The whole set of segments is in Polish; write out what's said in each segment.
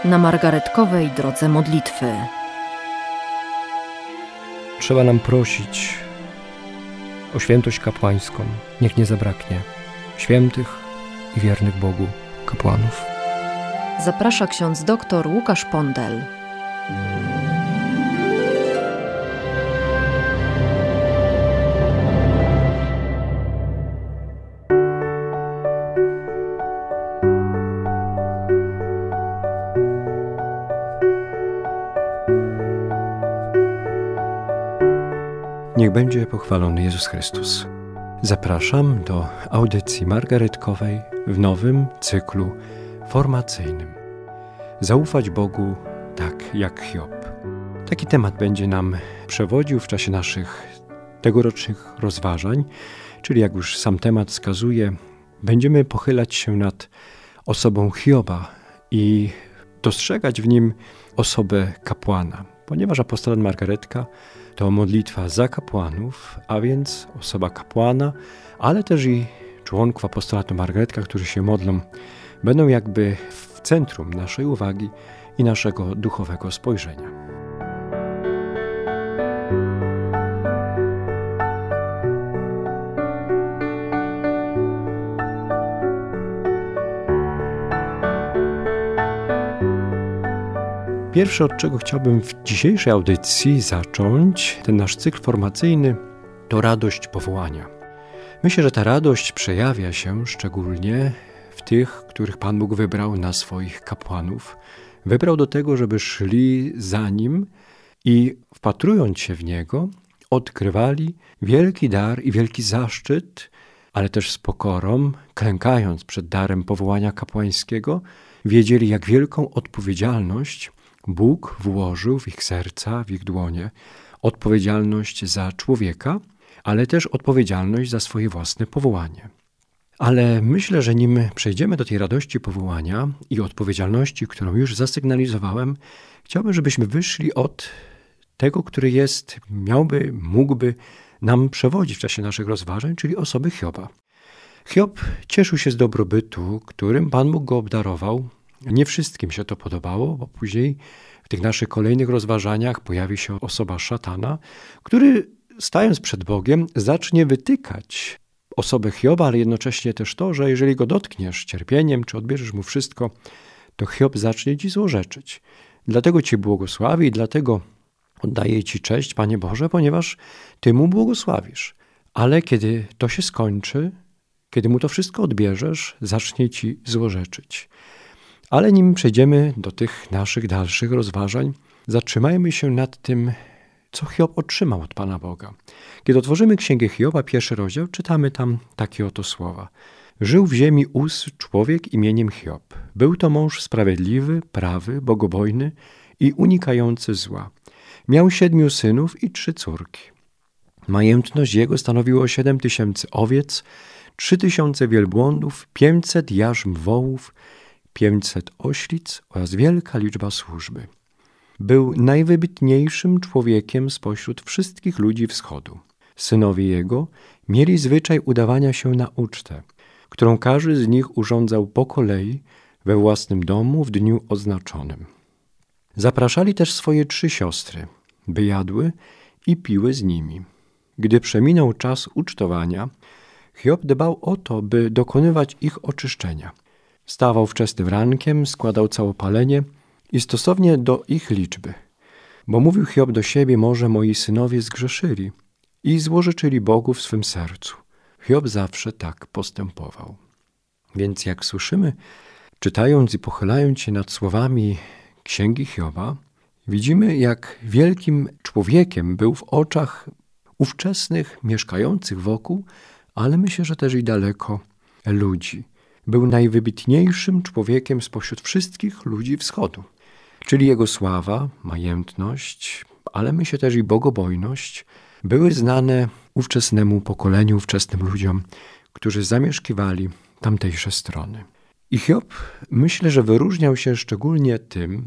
na margaretkowej drodze modlitwy. Trzeba nam prosić o świętość kapłańską. Niech nie zabraknie świętych i wiernych Bogu kapłanów. Zaprasza ksiądz dr Łukasz Pondel. Niech będzie pochwalony Jezus Chrystus. Zapraszam do audycji margaretkowej w nowym cyklu formacyjnym. Zaufać Bogu tak jak Hiob. Taki temat będzie nam przewodził w czasie naszych tegorocznych rozważań, czyli jak już sam temat wskazuje, będziemy pochylać się nad osobą Hioba i dostrzegać w nim osobę kapłana, ponieważ apostolat Margaretka to modlitwa za kapłanów, a więc osoba kapłana, ale też i członków apostolatu Margaretka, którzy się modlą, będą jakby w centrum naszej uwagi i naszego duchowego spojrzenia. Pierwsze, od czego chciałbym w dzisiejszej audycji zacząć, ten nasz cykl formacyjny, to radość powołania. Myślę, że ta radość przejawia się szczególnie w tych, których Pan Bóg wybrał na swoich kapłanów. Wybrał do tego, żeby szli za Nim i wpatrując się w Niego, odkrywali wielki dar i wielki zaszczyt, ale też z pokorą, klękając przed darem powołania kapłańskiego, wiedzieli, jak wielką odpowiedzialność Bóg włożył w ich serca, w ich dłonie, odpowiedzialność za człowieka, ale też odpowiedzialność za swoje własne powołanie. Ale myślę, że nim przejdziemy do tej radości powołania i odpowiedzialności, którą już zasygnalizowałem, chciałbym, żebyśmy wyszli od tego, który mógłby nam przewodzić w czasie naszych rozważań, czyli osoby Hioba. Hiob cieszył się z dobrobytu, którym Pan Bóg go obdarował. Nie wszystkim się to podobało, bo później w tych naszych kolejnych rozważaniach pojawi się osoba szatana, który stając przed Bogiem zacznie wytykać osobę Hioba, ale jednocześnie też to, że jeżeli go dotkniesz cierpieniem, czy odbierzesz mu wszystko, to Hiob zacznie ci złorzeczyć. Dlatego Cię błogosławi i dlatego oddaję Ci cześć, Panie Boże, ponieważ Ty mu błogosławisz. Ale kiedy to się skończy, kiedy mu to wszystko odbierzesz, zacznie Ci złorzeczyć. Ale nim przejdziemy do tych naszych dalszych rozważań, zatrzymajmy się nad tym, co Hiob otrzymał od Pana Boga. Kiedy otworzymy Księgę Hioba, 1 rozdział, czytamy tam takie oto słowa. Żył w ziemi Uz człowiek imieniem Hiob. Był to mąż sprawiedliwy, prawy, bogobojny i unikający zła. Miał 7 synów i 3 córki. Majętność jego stanowiło 7000 owiec, 3000 wielbłądów, 500 jarzm wołów, 500 oślic oraz wielka liczba służby. Był najwybitniejszym człowiekiem spośród wszystkich ludzi wschodu. Synowie jego mieli zwyczaj udawania się na ucztę, którą każdy z nich urządzał po kolei we własnym domu w dniu oznaczonym. Zapraszali też swoje 3 siostry, by jadły i piły z nimi. Gdy przeminął czas ucztowania, Hiob dbał o to, by dokonywać ich oczyszczenia. Wstawał wczesnym rankiem, składał całopalenie i stosownie do ich liczby. Bo mówił Hiob do siebie, może moi synowie zgrzeszyli i złorzeczyli Bogu w swym sercu. Hiob zawsze tak postępował. Więc jak słyszymy, czytając i pochylając się nad słowami Księgi Hioba, widzimy, jak wielkim człowiekiem był w oczach ówczesnych, mieszkających wokół, ale myślę, że też i daleko ludzi. Był najwybitniejszym człowiekiem spośród wszystkich ludzi wschodu. Czyli jego sława, majętność, ale myślę też i bogobojność były znane ówczesnemu pokoleniu, ówczesnym ludziom, którzy zamieszkiwali tamtejsze strony. I Hiob, myślę, że wyróżniał się szczególnie tym,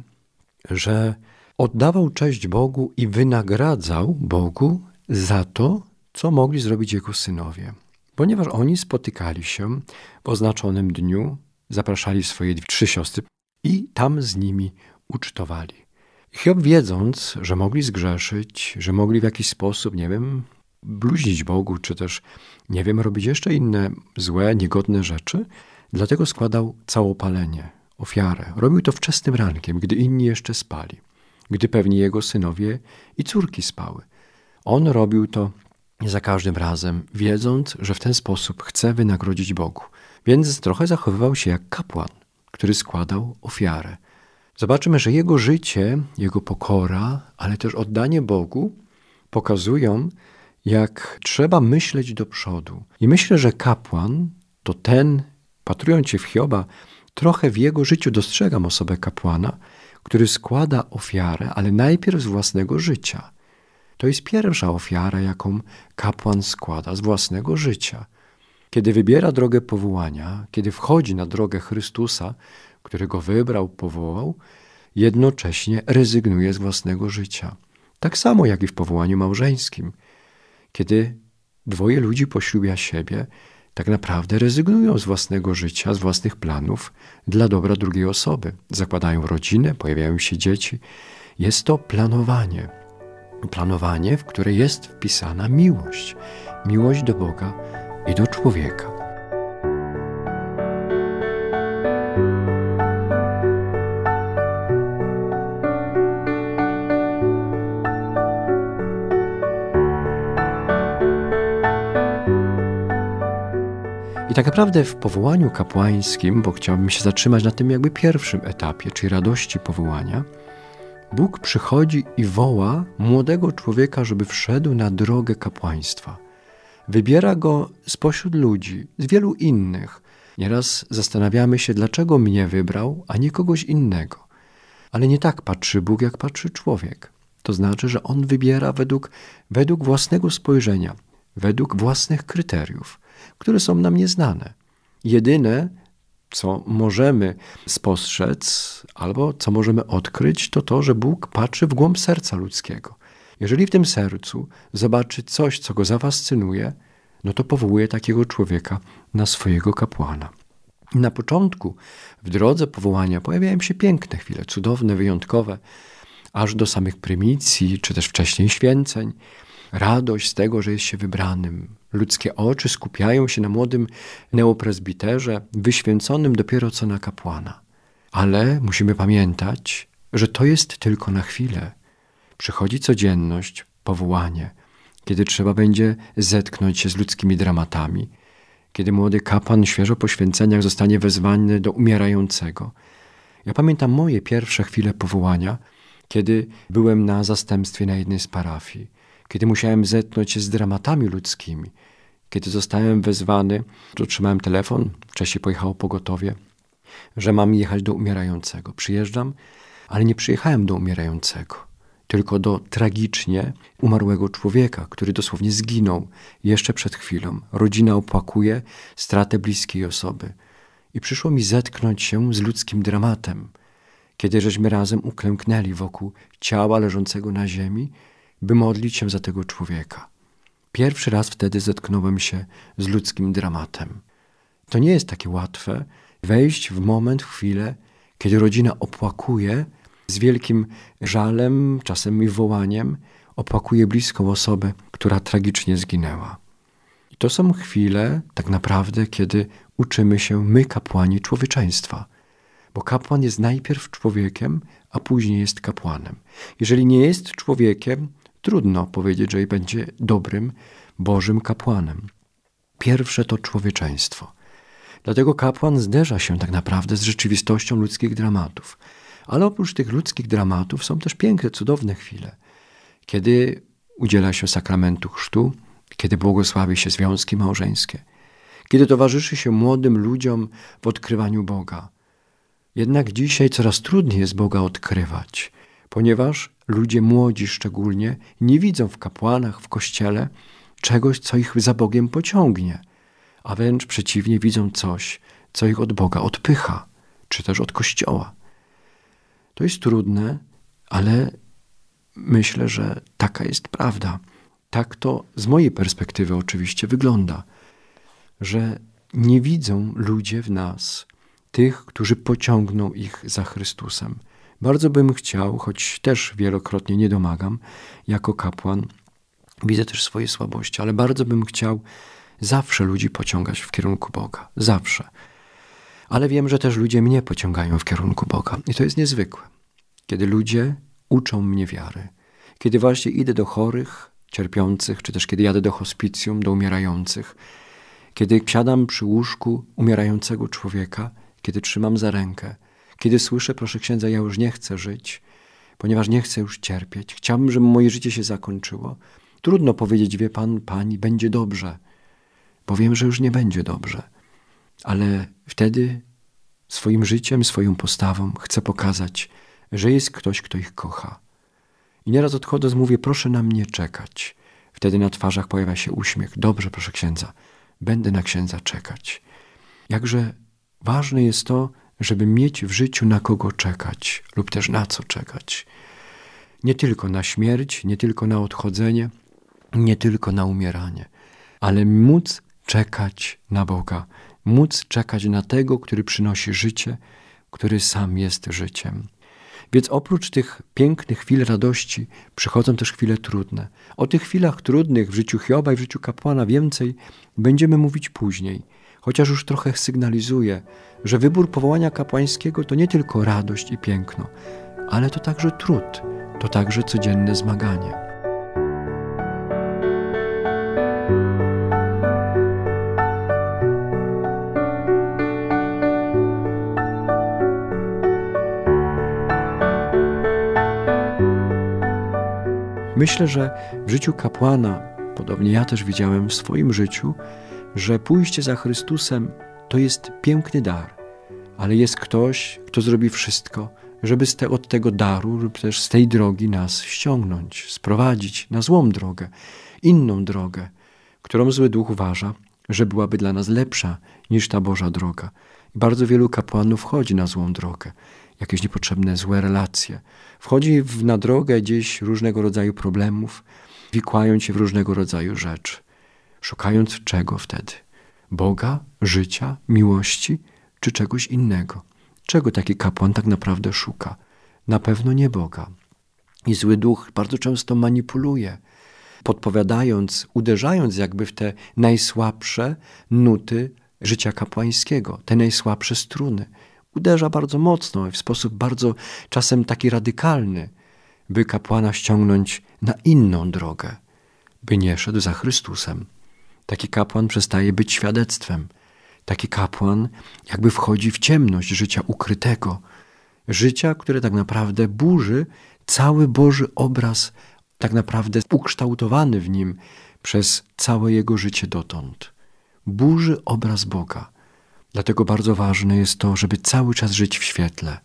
że oddawał cześć Bogu i wynagradzał Bogu za to, co mogli zrobić jego synowie. Ponieważ oni spotykali się w oznaczonym dniu, zapraszali swoje 3 siostry i tam z nimi ucztowali. Hiob, wiedząc, że mogli zgrzeszyć, że mogli w jakiś sposób, bluźnić Bogu, czy też, robić jeszcze inne złe, niegodne rzeczy, dlatego składał całopalenie, ofiarę. Robił to wczesnym rankiem, gdy inni jeszcze spali, gdy pewnie jego synowie i córki spały. On robił to za każdym razem, wiedząc, że w ten sposób chce wynagrodzić Bogu. Więc trochę zachowywał się jak kapłan, który składał ofiarę. Zobaczymy, że jego życie, jego pokora, ale też oddanie Bogu pokazują, jak trzeba myśleć do przodu. I myślę, że kapłan to ten, patrując się w Hioba, trochę w jego życiu dostrzegam osobę kapłana, który składa ofiarę, ale najpierw z własnego życia. To jest pierwsza ofiara, jaką kapłan składa z własnego życia. Kiedy wybiera drogę powołania, kiedy wchodzi na drogę Chrystusa, który go wybrał, powołał, jednocześnie rezygnuje z własnego życia. Tak samo jak i w powołaniu małżeńskim. Kiedy dwoje ludzi poślubia siebie, tak naprawdę rezygnują z własnego życia, z własnych planów dla dobra drugiej osoby. Zakładają rodzinę, pojawiają się dzieci. Jest to planowanie. Planowanie, w które jest wpisana miłość. Miłość do Boga i do człowieka. I tak naprawdę w powołaniu kapłańskim, bo chciałbym się zatrzymać na tym pierwszym etapie, czyli radości powołania, Bóg przychodzi i woła młodego człowieka, żeby wszedł na drogę kapłaństwa. Wybiera go spośród ludzi, z wielu innych. Nieraz zastanawiamy się, dlaczego mnie wybrał, a nie kogoś innego. Ale nie tak patrzy Bóg, jak patrzy człowiek. To znaczy, że On wybiera według własnego spojrzenia, według własnych kryteriów, które są nam nieznane. Jedyne, co możemy spostrzec albo co możemy odkryć, to to, że Bóg patrzy w głąb serca ludzkiego. Jeżeli w tym sercu zobaczy coś, co go zafascynuje, no to powołuje takiego człowieka na swojego kapłana. Na początku, w drodze powołania, pojawiają się piękne chwile, cudowne, wyjątkowe, aż do samych prymicji, czy też wcześniej święceń. Radość z tego, że jest się wybranym. Ludzkie oczy skupiają się na młodym neopresbiterze, wyświęconym dopiero co na kapłana. Ale musimy pamiętać, że to jest tylko na chwilę. Przychodzi codzienność, powołanie, kiedy trzeba będzie zetknąć się z ludzkimi dramatami, kiedy młody kapłan świeżo po święceniach zostanie wezwany do umierającego. Ja pamiętam moje pierwsze chwile powołania, kiedy byłem na zastępstwie na jednej z parafii, kiedy musiałem zetknąć się z dramatami ludzkimi, kiedy zostałem wezwany, otrzymałem telefon, wcześniej pojechało pogotowie, że mam jechać do umierającego. Przyjeżdżam, ale nie przyjechałem do umierającego, tylko do tragicznie umarłego człowieka, który dosłownie zginął jeszcze przed chwilą. Rodzina opłakuje stratę bliskiej osoby. I przyszło mi zetknąć się z ludzkim dramatem, kiedy żeśmy razem uklęknęli wokół ciała leżącego na ziemi, by modlić się za tego człowieka. Pierwszy raz wtedy zetknąłem się z ludzkim dramatem. To nie jest takie łatwe wejść w moment, w chwilę, kiedy rodzina opłakuje z wielkim żalem, czasem i wołaniem, opłakuje bliską osobę, która tragicznie zginęła. I to są chwile tak naprawdę, kiedy uczymy się my, kapłani, człowieczeństwa. Bo kapłan jest najpierw człowiekiem, a później jest kapłanem. Jeżeli nie jest człowiekiem, trudno powiedzieć, że będzie dobrym, Bożym kapłanem. Pierwsze to człowieczeństwo. Dlatego kapłan zderza się tak naprawdę z rzeczywistością ludzkich dramatów. Ale oprócz tych ludzkich dramatów są też piękne, cudowne chwile. Kiedy udziela się sakramentu chrztu, kiedy błogosławi się związki małżeńskie, kiedy towarzyszy się młodym ludziom w odkrywaniu Boga. Jednak dzisiaj coraz trudniej jest Boga odkrywać, ponieważ ludzie młodzi szczególnie nie widzą w kapłanach, w Kościele czegoś, co ich za Bogiem pociągnie, a wręcz przeciwnie, widzą coś, co ich od Boga odpycha, czy też od Kościoła. To jest trudne, ale myślę, że taka jest prawda. Tak to z mojej perspektywy oczywiście wygląda, że nie widzą ludzie w nas tych, którzy pociągną ich za Chrystusem. Bardzo bym chciał, choć też wielokrotnie nie domagam, jako kapłan, widzę też swoje słabości, ale bardzo bym chciał zawsze ludzi pociągać w kierunku Boga. Zawsze. Ale wiem, że też ludzie mnie pociągają w kierunku Boga. I to jest niezwykłe. Kiedy ludzie uczą mnie wiary. Kiedy właśnie idę do chorych, cierpiących, czy też kiedy jadę do hospicjum, do umierających. Kiedy siadam przy łóżku umierającego człowieka, kiedy trzymam za rękę. Kiedy słyszę, proszę księdza, ja już nie chcę żyć, ponieważ nie chcę już cierpieć. Chciałbym, żeby moje życie się zakończyło. Trudno powiedzieć, wie pan, pani, będzie dobrze, bo wiem, że już nie będzie dobrze. Ale wtedy swoim życiem, swoją postawą chcę pokazać, że jest ktoś, kto ich kocha. I nieraz odchodząc mówię, proszę na mnie czekać. Wtedy na twarzach pojawia się uśmiech. Dobrze, proszę księdza, będę na księdza czekać. Jakże ważne jest to, żeby mieć w życiu na kogo czekać lub też na co czekać. Nie tylko na śmierć, nie tylko na odchodzenie, nie tylko na umieranie, ale móc czekać na Boga, móc czekać na tego, który przynosi życie, który sam jest życiem. Więc oprócz tych pięknych chwil radości przychodzą też chwile trudne. O tych chwilach trudnych w życiu Hioba i w życiu kapłana więcej będziemy mówić później. Chociaż już trochę sygnalizuję, że wybór powołania kapłańskiego to nie tylko radość i piękno, ale to także trud, to także codzienne zmaganie. Myślę, że w życiu kapłana, podobnie ja też widziałem w swoim życiu, że pójście za Chrystusem to jest piękny dar, ale jest ktoś, kto zrobi wszystko, żeby od tego daru lub też z tej drogi nas ściągnąć, sprowadzić na złą drogę, inną drogę, którą zły duch uważa, że byłaby dla nas lepsza niż ta Boża droga. I bardzo wielu kapłanów wchodzi na złą drogę, jakieś niepotrzebne złe relacje. Wchodzi na drogę gdzieś różnego rodzaju problemów, wikłając się w różnego rodzaju rzeczy. Szukając czego wtedy? Boga, życia, miłości czy czegoś innego? Czego taki kapłan tak naprawdę szuka? Na pewno nie Boga. I zły duch bardzo często manipuluje, podpowiadając, uderzając jakby w te najsłabsze nuty życia kapłańskiego, te najsłabsze struny. Uderza bardzo mocno i w sposób bardzo czasem taki radykalny, by kapłana ściągnąć na inną drogę, by nie szedł za Chrystusem. Taki kapłan przestaje być świadectwem. Taki kapłan jakby wchodzi w ciemność życia ukrytego. Życia, które tak naprawdę burzy cały Boży obraz, tak naprawdę ukształtowany w nim przez całe jego życie dotąd. Burzy obraz Boga. Dlatego bardzo ważne jest to, żeby cały czas żyć w świetle.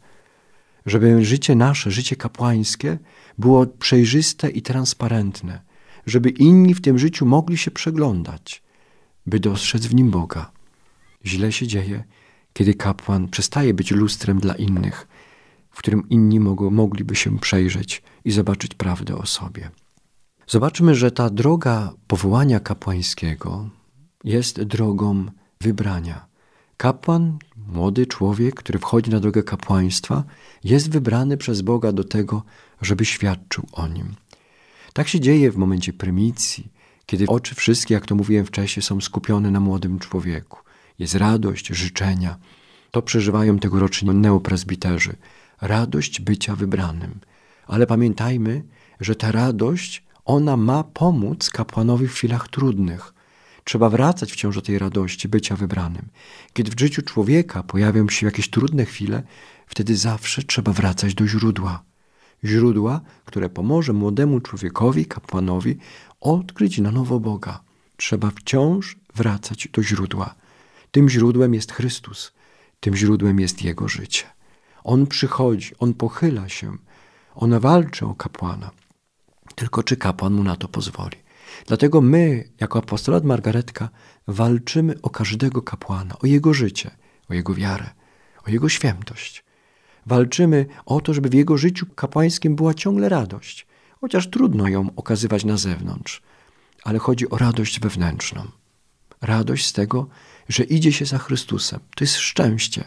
Żeby życie nasze, życie kapłańskie było przejrzyste i transparentne. Żeby inni w tym życiu mogli się przeglądać, by dostrzec w nim Boga. Źle się dzieje, kiedy kapłan przestaje być lustrem dla innych, w którym inni mogliby się przejrzeć i zobaczyć prawdę o sobie. Zobaczmy, że ta droga powołania kapłańskiego jest drogą wybrania. Kapłan, młody człowiek, który wchodzi na drogę kapłaństwa, jest wybrany przez Boga do tego, żeby świadczył o nim. Tak się dzieje w momencie prymicji, kiedy oczy wszystkie, jak to mówiłem wcześniej, są skupione na młodym człowieku. Jest radość, życzenia. To przeżywają tegoroczni neopresbiterzy. Radość bycia wybranym. Ale pamiętajmy, że ta radość, ona ma pomóc kapłanowi w chwilach trudnych. Trzeba wracać wciąż do tej radości bycia wybranym. Kiedy w życiu człowieka pojawią się jakieś trudne chwile, wtedy zawsze trzeba wracać do źródła. Źródła, które pomoże młodemu człowiekowi, kapłanowi odkryć na nowo Boga. Trzeba wciąż wracać do źródła. Tym źródłem jest Chrystus. Tym źródłem jest Jego życie. On przychodzi, On pochyla się, On walczy o kapłana. Tylko czy kapłan mu na to pozwoli? Dlatego my, jako apostolat Margaretka, walczymy o każdego kapłana, o jego życie, o jego wiarę, o jego świętość. Walczymy o to, żeby w jego życiu kapłańskim była ciągle radość, chociaż trudno ją okazywać na zewnątrz, ale chodzi o radość wewnętrzną. Radość z tego, że idzie się za Chrystusem. To jest szczęście,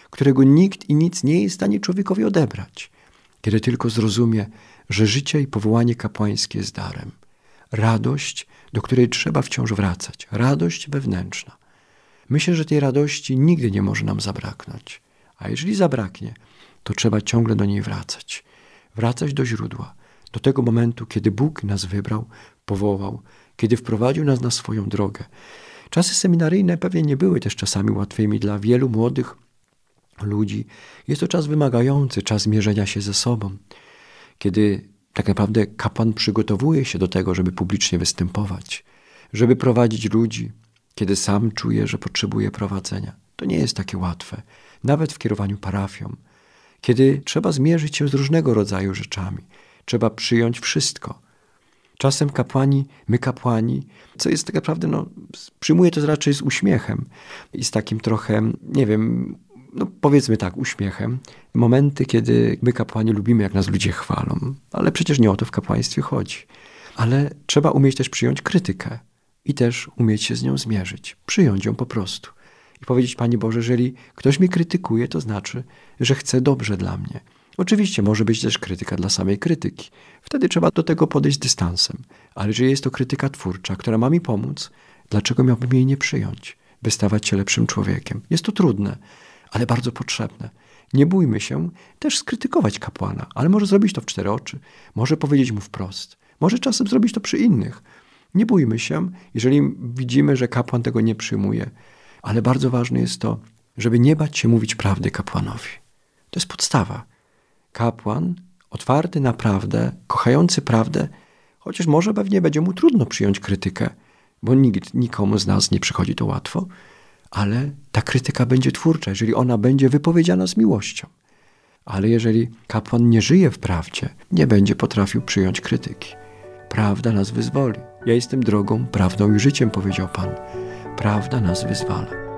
którego nikt i nic nie jest w stanie człowiekowi odebrać. Kiedy tylko zrozumie, że życie i powołanie kapłańskie jest darem. Radość, do której trzeba wciąż wracać. Radość wewnętrzna. Myślę, że tej radości nigdy nie może nam zabraknąć. A jeżeli zabraknie, to trzeba ciągle do niej wracać. Wracać do źródła. Do tego momentu, kiedy Bóg nas wybrał, powołał, kiedy wprowadził nas na swoją drogę. Czasy seminaryjne pewnie nie były też czasami łatwymi dla wielu młodych ludzi. Jest to czas wymagający, czas mierzenia się ze sobą. Kiedy tak naprawdę kapłan przygotowuje się do tego, żeby publicznie występować, żeby prowadzić ludzi, kiedy sam czuje, że potrzebuje prowadzenia. To nie jest takie łatwe, nawet w kierowaniu parafią. Kiedy trzeba zmierzyć się z różnego rodzaju rzeczami, trzeba przyjąć wszystko. Czasem my kapłani, co jest tak naprawdę, przyjmuję to raczej z uśmiechem i z takim trochę, nie wiem, powiedzmy tak, uśmiechem. Momenty, kiedy my kapłani lubimy, jak nas ludzie chwalą, ale przecież nie o to w kapłaństwie chodzi. Ale trzeba umieć też przyjąć krytykę i też umieć się z nią zmierzyć. Przyjąć ją po prostu. I powiedzieć, Panie Boże, jeżeli ktoś mnie krytykuje, to znaczy, że chce dobrze dla mnie. Oczywiście może być też krytyka dla samej krytyki. Wtedy trzeba do tego podejść z dystansem. Ale jeżeli jest to krytyka twórcza, która ma mi pomóc, dlaczego miałbym jej nie przyjąć, by stawać się lepszym człowiekiem? Jest to trudne, ale bardzo potrzebne. Nie bójmy się też skrytykować kapłana, ale może zrobić to w 4 oczy, może powiedzieć mu wprost, może czasem zrobić to przy innych. Nie bójmy się, jeżeli widzimy, że kapłan tego nie przyjmuje, ale bardzo ważne jest to, żeby nie bać się mówić prawdy kapłanowi. To jest podstawa. Kapłan, otwarty na prawdę, kochający prawdę, chociaż może pewnie będzie mu trudno przyjąć krytykę, bo nikomu z nas nie przychodzi to łatwo, ale ta krytyka będzie twórcza, jeżeli ona będzie wypowiedziana z miłością. Ale jeżeli kapłan nie żyje w prawdzie, nie będzie potrafił przyjąć krytyki. Prawda nas wyzwoli. Ja jestem drogą, prawdą i życiem, powiedział Pan. Prawda nas wyzwala.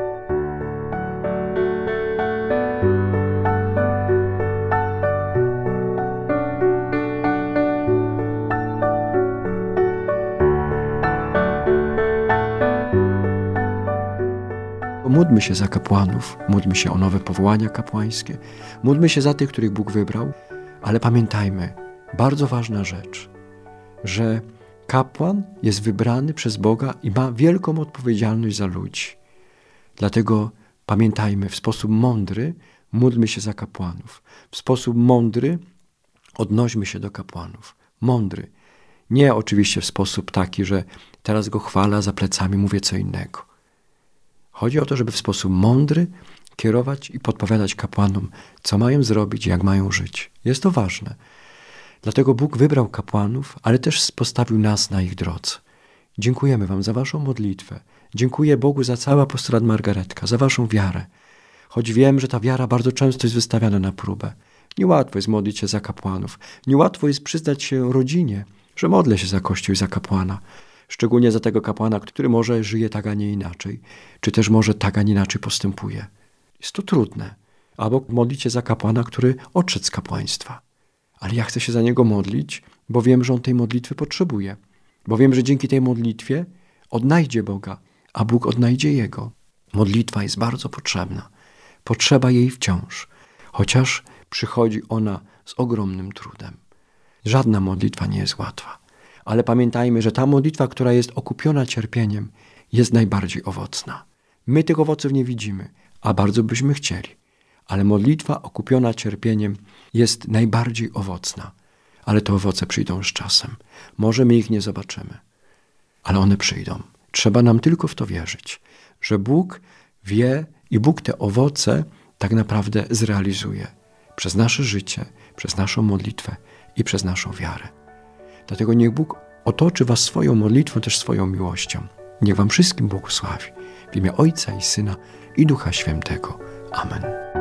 Módlmy się za kapłanów, módlmy się o nowe powołania kapłańskie, módlmy się za tych, których Bóg wybrał, ale pamiętajmy, bardzo ważna rzecz, że kapłan jest wybrany przez Boga i ma wielką odpowiedzialność za ludzi. Dlatego pamiętajmy, w sposób mądry módlmy się za kapłanów. W sposób mądry odnośmy się do kapłanów. Mądry. Nie oczywiście w sposób taki, że teraz go chwalę, a za plecami mówię co innego. Chodzi o to, żeby w sposób mądry kierować i podpowiadać kapłanom, co mają zrobić, jak mają żyć. Jest to ważne. Dlatego Bóg wybrał kapłanów, ale też postawił nas na ich drodze. Dziękujemy Wam za Waszą modlitwę. Dziękuję Bogu za cały apostolat Margaretka, za Waszą wiarę. Choć wiem, że ta wiara bardzo często jest wystawiana na próbę. Niełatwo jest modlić się za kapłanów. Niełatwo jest przyznać się rodzinie, że modlę się za Kościół i za kapłana. Szczególnie za tego kapłana, który może żyje tak, a nie inaczej, czy też może tak, a nie inaczej postępuje. Jest to trudne. Albo modlić się za kapłana, który odszedł z kapłaństwa. Ale ja chcę się za niego modlić, bo wiem, że on tej modlitwy potrzebuje. Bo wiem, że dzięki tej modlitwie odnajdzie Boga, a Bóg odnajdzie jego. Modlitwa jest bardzo potrzebna. Potrzeba jej wciąż, chociaż przychodzi ona z ogromnym trudem. Żadna modlitwa nie jest łatwa. Ale pamiętajmy, że ta modlitwa, która jest okupiona cierpieniem, jest najbardziej owocna. My tych owoców nie widzimy, a bardzo byśmy chcieli. Ale modlitwa okupiona cierpieniem jest najbardziej owocna. Ale te owoce przyjdą z czasem. Może my ich nie zobaczymy, ale one przyjdą. Trzeba nam tylko w to wierzyć, że Bóg wie i Bóg te owoce tak naprawdę zrealizuje przez nasze życie, przez naszą modlitwę i przez naszą wiarę. Dlatego niech Bóg otoczy was swoją modlitwą, też swoją miłością. Niech wam wszystkim błogosławi. W imię Ojca i Syna i Ducha Świętego. Amen.